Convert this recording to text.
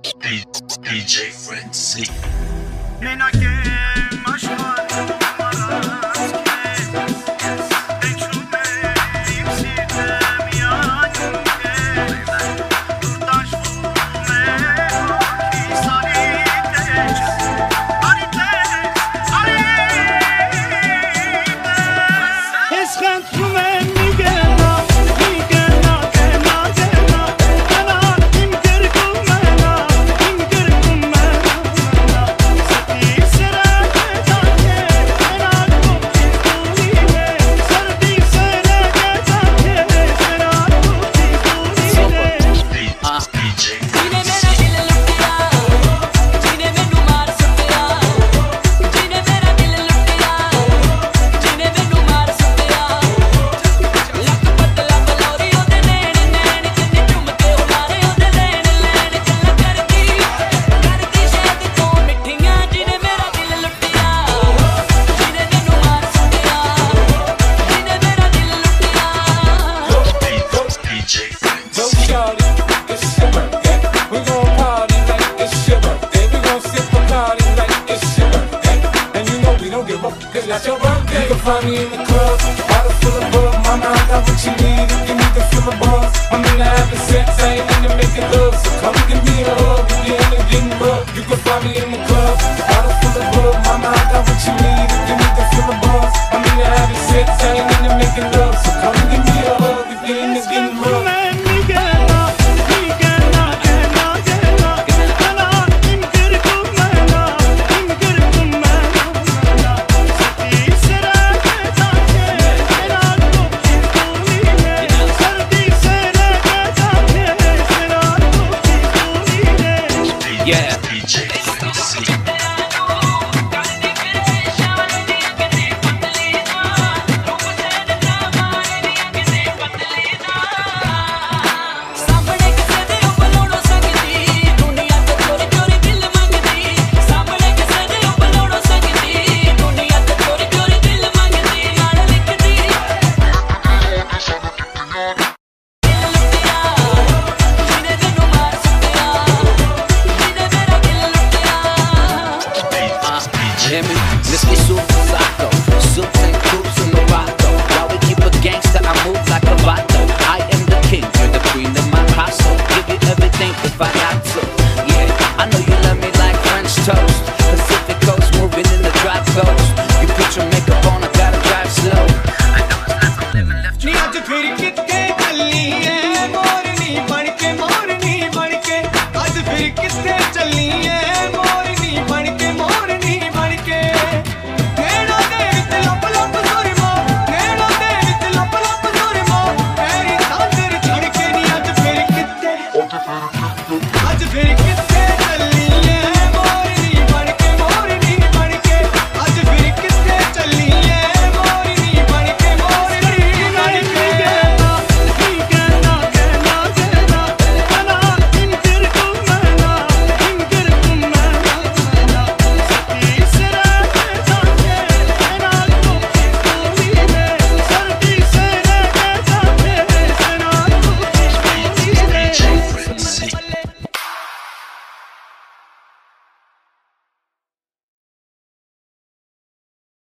DJ Frenzy. Nena que mais Not your birthday. You can find me in the club, bottle full of bug. Mama, I got what you need if you need to feel the buzz. I'm into having sex, I ain't into making love. So come and give me a hug if you're into getting bugged. You can find me in the club, bottle full of bug. Mama, I got what you need if you need to feel the buzz. I'm into having sex, I ain't into making love. So come and give me a hug if you're into getting bugged. Yeah, DJ Frenzy. Let's get super psycho. Suits and coops in Morocco. While we keep a gangster, I move like a vato. I am the king, you're the queen of my castle. Give you everything if I got to.